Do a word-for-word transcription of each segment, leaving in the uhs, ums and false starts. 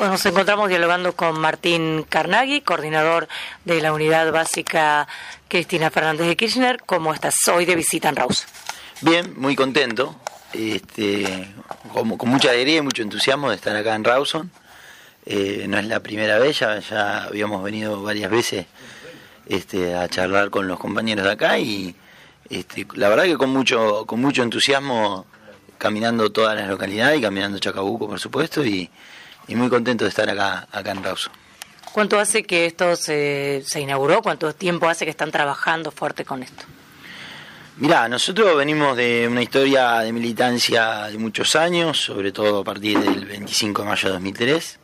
Pues nos encontramos dialogando con Martín Carnaghi, coordinador de la Unidad Básica Cristina Fernández de Kirchner. ¿Cómo estás hoy de visita en Rawson? Bien, muy contento, este, con, con mucha alegría y mucho entusiasmo de estar acá en Rawson. Eh, no es la primera vez, ya, ya habíamos venido varias veces este, a charlar con los compañeros de acá y este, la verdad que con mucho, con mucho entusiasmo, caminando todas las localidades y caminando Chacabuco, por supuesto, y, y muy contento de estar acá, acá en Rawson. ¿Cuánto hace que esto se, se inauguró? ¿Cuánto tiempo hace que están trabajando fuerte con esto? Mirá, nosotros venimos de una historia de militancia de muchos años, sobre todo a partir del veinticinco de mayo de dos mil tres,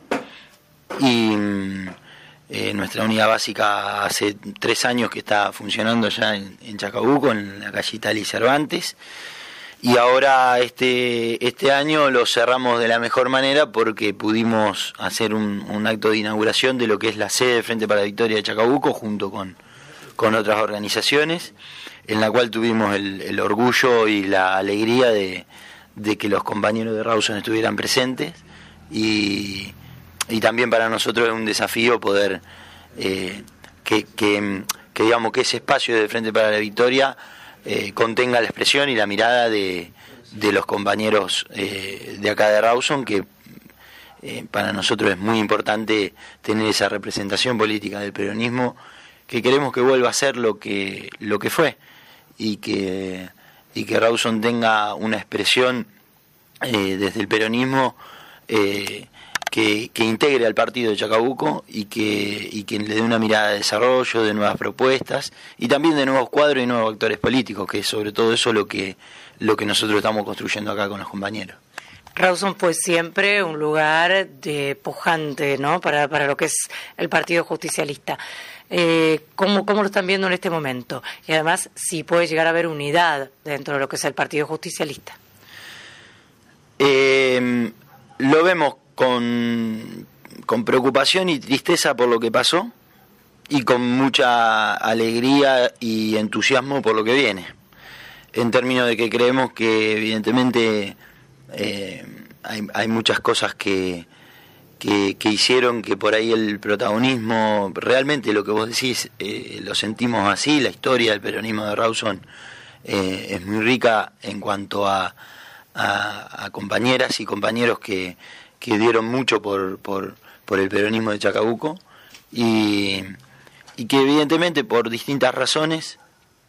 y eh, nuestra unidad básica hace tres años que está funcionando ya en, en Chacabuco, en la calle Italia y Cervantes, y ahora este este año lo cerramos de la mejor manera porque pudimos hacer un, un acto de inauguración de lo que es la sede del Frente para la Victoria de Chacabuco junto con, con otras organizaciones, en la cual tuvimos el, el orgullo y la alegría de, de que los compañeros de Rawson estuvieran presentes, y, y también para nosotros es un desafío poder eh, que, que, que digamos que ese espacio del Frente para la Victoria eh, contenga la expresión y la mirada de, de los compañeros eh, de acá de Rawson, que eh, para nosotros es muy importante tener esa representación política del peronismo, que queremos que vuelva a ser lo que lo que fue, y que y que Rawson tenga una expresión eh, desde el peronismo eh, que, que integre al partido de Chacabuco y que y que le dé una mirada de desarrollo, de nuevas propuestas y también de nuevos cuadros y nuevos actores políticos, que es sobre todo eso lo que lo que nosotros estamos construyendo acá con los compañeros. Rawson fue siempre un lugar de pujante, ¿no? Para para lo que es el Partido Justicialista. Eh, ¿cómo, ¿Cómo lo están viendo en este momento? Y además, si puede llegar a haber unidad dentro de lo que es el Partido Justicialista. Eh, lo vemos con, con preocupación y tristeza por lo que pasó, y con mucha alegría y entusiasmo por lo que viene, en términos de que creemos que evidentemente eh, hay, hay muchas cosas que Que, que hicieron que por ahí el protagonismo, realmente lo que vos decís, eh, lo sentimos así. La historia del peronismo de Rawson eh, es muy rica en cuanto a, a, a compañeras y compañeros que, que dieron mucho por, por, por el peronismo de Chacabuco, y, y que evidentemente por distintas razones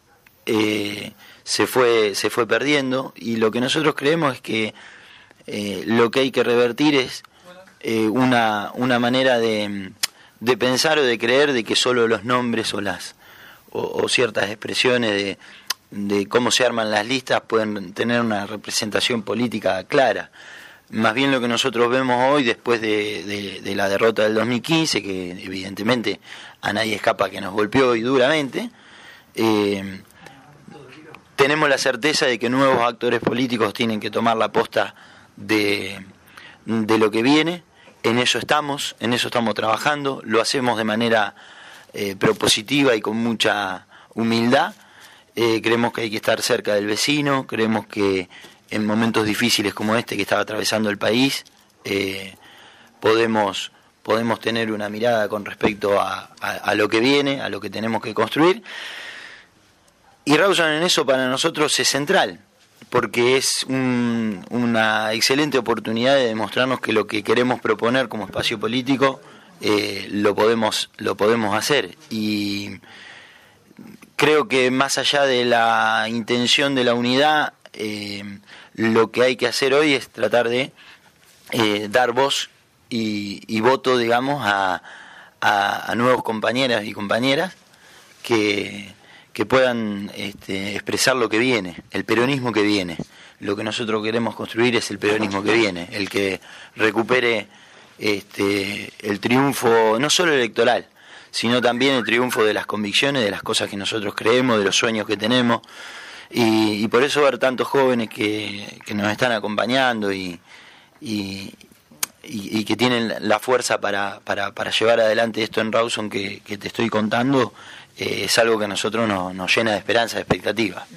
eh, se fue se fue perdiendo, y lo que nosotros creemos es que eh, lo que hay que revertir es Eh, una una manera de, de pensar o de creer de que solo los nombres o las o, o ciertas expresiones de, de cómo se arman las listas pueden tener una representación política clara. Más bien lo que nosotros vemos hoy, después de, de, de la derrota del dos mil quince, que evidentemente a nadie escapa que nos golpeó y duramente, eh, tenemos la certeza de que nuevos actores políticos tienen que tomar la posta de, de lo que viene. En eso estamos, en eso estamos trabajando, lo hacemos de manera eh, propositiva y con mucha humildad. Eh, creemos que hay que estar cerca del vecino, creemos que en momentos difíciles como este que estaba atravesando el país, eh, podemos, podemos tener una mirada con respecto a, a, a lo que viene, a lo que tenemos que construir. Y Rawson en eso para nosotros es central, porque es un, una excelente oportunidad de demostrarnos que lo que queremos proponer como espacio político eh, lo podemos lo podemos hacer. Y creo que más allá de la intención de la unidad, eh, lo que hay que hacer hoy es tratar de eh, dar voz y, y voto, digamos, a, a, a nuevos compañeras y compañeras que que puedan este, expresar lo que viene, el peronismo que viene. Lo que nosotros queremos construir es el peronismo que viene, el que recupere este, el triunfo, no solo electoral, sino también el triunfo de las convicciones, de las cosas que nosotros creemos, de los sueños que tenemos, y, y por eso ver tantos jóvenes que, que nos están acompañando y, y, y, y que tienen la fuerza para, para, para llevar adelante esto en Rawson que, que te estoy contando, eh, es algo que a nosotros nos, nos llena de esperanza, de expectativa.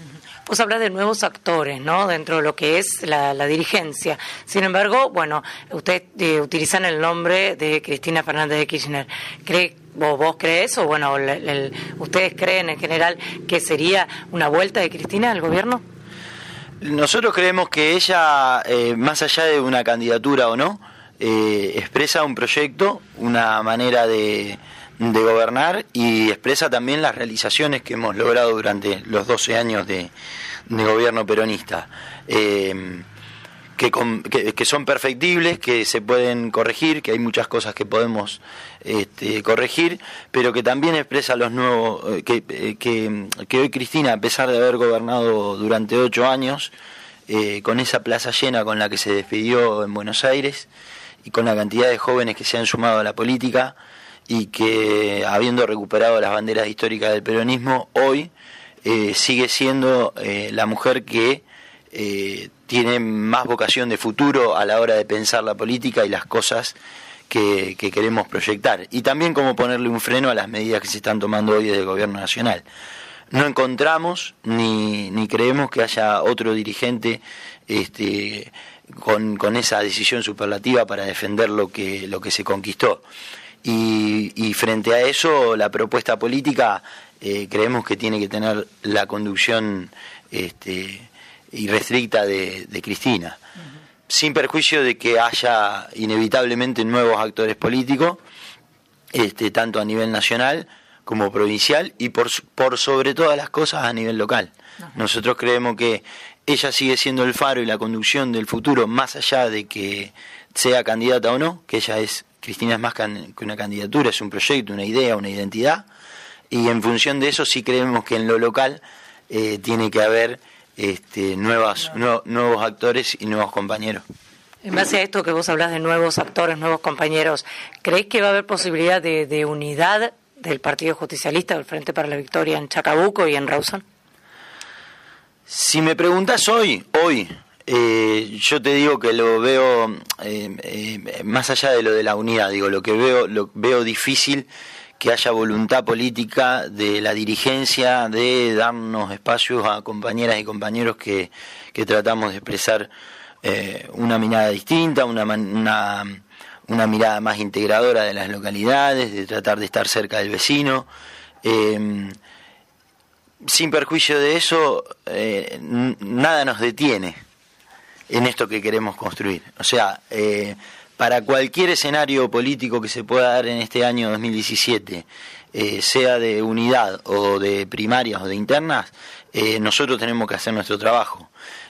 Vos hablas de nuevos actores, ¿no?, dentro de lo que es la, la dirigencia. Sin embargo, bueno, ustedes eh, utilizan el nombre de Cristina Fernández de Kirchner. ¿Cree, vos, vos crees, o bueno, el, el, ustedes creen en general que sería una vuelta de Cristina al gobierno? Nosotros creemos que ella, eh, más allá de una candidatura o no, eh, expresa un proyecto, una manera de... de gobernar, y expresa también las realizaciones que hemos logrado durante los doce años de, de gobierno peronista, eh, que, con, que, que son perfectibles, que se pueden corregir, que hay muchas cosas que podemos este, corregir, pero que también expresa los nuevos, que, que, que hoy Cristina, a pesar de haber gobernado durante ocho años, eh, con esa plaza llena con la que se despidió en Buenos Aires, y con la cantidad de jóvenes que se han sumado a la política, y que, habiendo recuperado las banderas históricas del peronismo, hoy eh, sigue siendo eh, la mujer que eh, tiene más vocación de futuro a la hora de pensar la política y las cosas que, que queremos proyectar, y también cómo ponerle un freno a las medidas que se están tomando hoy desde el gobierno nacional. No encontramos ni, ni creemos que haya otro dirigente este, con, con esa decisión superlativa para defender lo que, lo que se conquistó. Y, y frente a eso, la propuesta política eh, creemos que tiene que tener la conducción este, irrestricta de, de Cristina, uh-huh. Sin perjuicio de que haya inevitablemente nuevos actores políticos, este, tanto a nivel nacional como provincial, y por, por sobre todas las cosas a nivel local. Uh-huh. Nosotros creemos que ella sigue siendo el faro y la conducción del futuro, más allá de que sea candidata o no, que ella es... Cristina es más que una candidatura, es un proyecto, una idea, una identidad, y en función de eso sí creemos que en lo local eh, tiene que haber este, nuevas, no. nuevos actores y nuevos compañeros. En base a esto que vos hablás de nuevos actores, nuevos compañeros, ¿creéis que va a haber posibilidad de, de unidad del Partido Justicialista, del Frente para la Victoria, en Chacabuco y en Rawson? Si me preguntás hoy, hoy... Eh, yo te digo que lo veo eh, eh, más allá de lo de la unidad, digo, lo que veo lo veo difícil que haya voluntad política de la dirigencia de darnos espacios a compañeras y compañeros que, que tratamos de expresar eh, una mirada distinta, una, una, una mirada más integradora de las localidades, de tratar de estar cerca del vecino. Eh, sin perjuicio de eso, eh, nada nos detiene en esto que queremos construir. O sea, eh, para cualquier escenario político que se pueda dar en este año dos mil diecisiete, eh, sea de unidad o de primarias o de internas, eh, nosotros tenemos que hacer nuestro trabajo.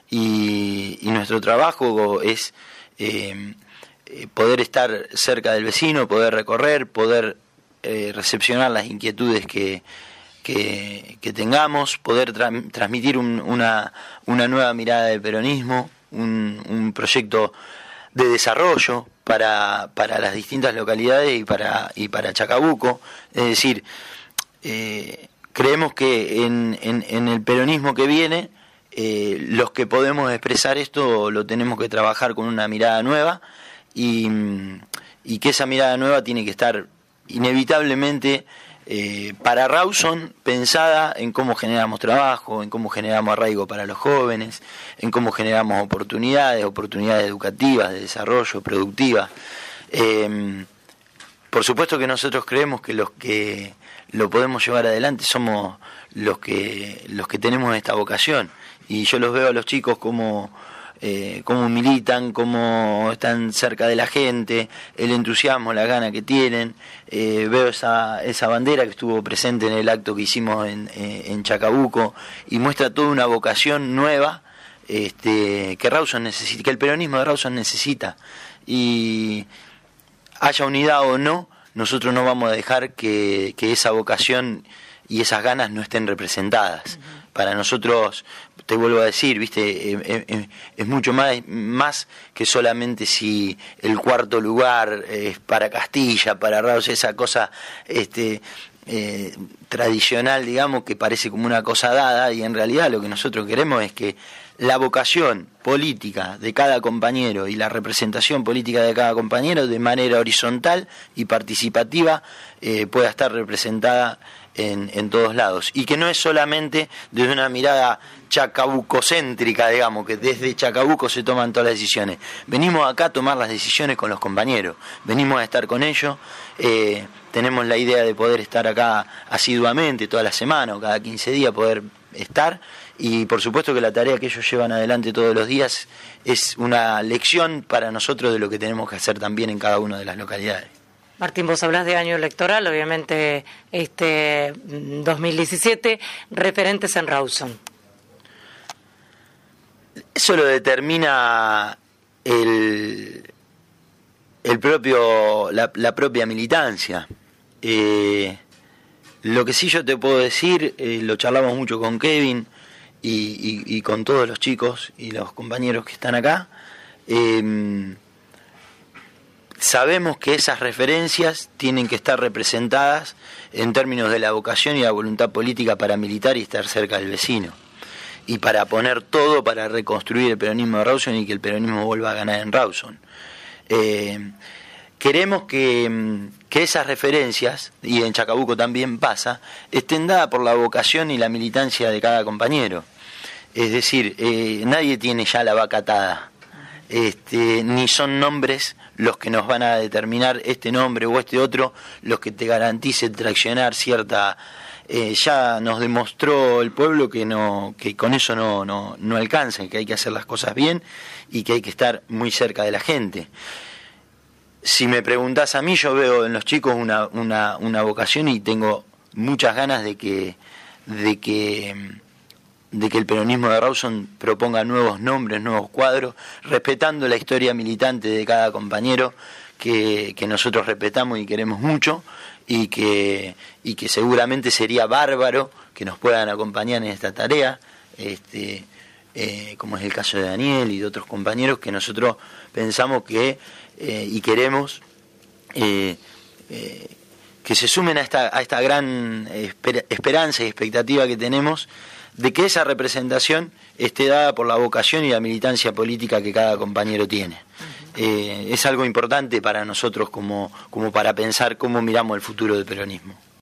Y, y nuestro trabajo es eh, poder estar cerca del vecino, poder recorrer, poder eh, recepcionar las inquietudes que que, que tengamos, poder tra- transmitir un, una, una nueva mirada del peronismo, un, un proyecto de desarrollo para, para las distintas localidades y para, y para Chacabuco. Es decir, eh, creemos que en, en, en el peronismo que viene, eh, los que podemos expresar esto lo tenemos que trabajar con una mirada nueva, y, y que esa mirada nueva tiene que estar inevitablemente Eh, para Rawson pensada en cómo generamos trabajo, en cómo generamos arraigo para los jóvenes, en cómo generamos oportunidades, oportunidades educativas, de desarrollo, productivas. Eh, por supuesto que nosotros creemos que los que lo podemos llevar adelante somos los que los que tenemos esta vocación, y yo los veo a los chicos como Eh, cómo militan, cómo están cerca de la gente, el entusiasmo, la gana que tienen. Eh, veo esa esa bandera que estuvo presente en el acto que hicimos en, eh, en Chacabuco, y muestra toda una vocación nueva este, que Rawson necesita, que el peronismo de Rawson necesita. Y haya unidad o no, nosotros no vamos a dejar que, que esa vocación y esas ganas no estén representadas. Uh-huh. Para nosotros, te vuelvo a decir, viste, eh, eh, es mucho más, más que solamente si el cuarto lugar es para Castilla, para Rawson, esa cosa este, eh, tradicional, digamos, que parece como una cosa dada, y en realidad lo que nosotros queremos es que la vocación política de cada compañero y la representación política de cada compañero de manera horizontal y participativa eh, pueda estar representada en, en todos lados, y que no es solamente desde una mirada chacabucocéntrica, digamos, que desde Chacabuco se toman todas las decisiones. Venimos acá a tomar las decisiones con los compañeros, venimos a estar con ellos, eh, tenemos la idea de poder estar acá asiduamente toda la semana o cada quince días poder estar, y por supuesto que la tarea que ellos llevan adelante todos los días es una lección para nosotros de lo que tenemos que hacer también en cada una de las localidades. Martín, vos hablas de año electoral, obviamente este dos mil diecisiete, referentes en Rawson. Eso lo determina el, el propio, la, la propia militancia. Eh, lo que sí yo te puedo decir, eh, lo charlamos mucho con Kevin y, y, y con todos los chicos y los compañeros que están acá. Eh, Sabemos que esas referencias tienen que estar representadas en términos de la vocación y la voluntad política para militar y estar cerca del vecino. Y para poner todo para reconstruir el peronismo de Rawson y que el peronismo vuelva a ganar en Rawson. Eh, queremos que, que esas referencias, y en Chacabuco también pasa, estén dadas por la vocación y la militancia de cada compañero. Es decir, eh, nadie tiene ya la vaca atada. Este, ni son nombres los que nos van a determinar este nombre o este otro, los que te garanticen traccionar cierta... Eh, ya nos demostró el pueblo que no que con eso no, no, no alcanza, que hay que hacer las cosas bien y que hay que estar muy cerca de la gente. Si me preguntás a mí, yo veo en los chicos una, una, una vocación y tengo muchas ganas de que... de que de que el peronismo de Rawson proponga nuevos nombres, nuevos cuadros, respetando la historia militante de cada compañero que, que nosotros respetamos y queremos mucho, y que, y que seguramente sería bárbaro que nos puedan acompañar en esta tarea, este, eh, como es el caso de Daniel y de otros compañeros que nosotros pensamos que eh, y queremos eh, eh, que se sumen a esta, a esta gran esper- esperanza y expectativa que tenemos de que esa representación esté dada por la vocación y la militancia política que cada compañero tiene. Eh, es algo importante para nosotros como, como para pensar cómo miramos el futuro del peronismo.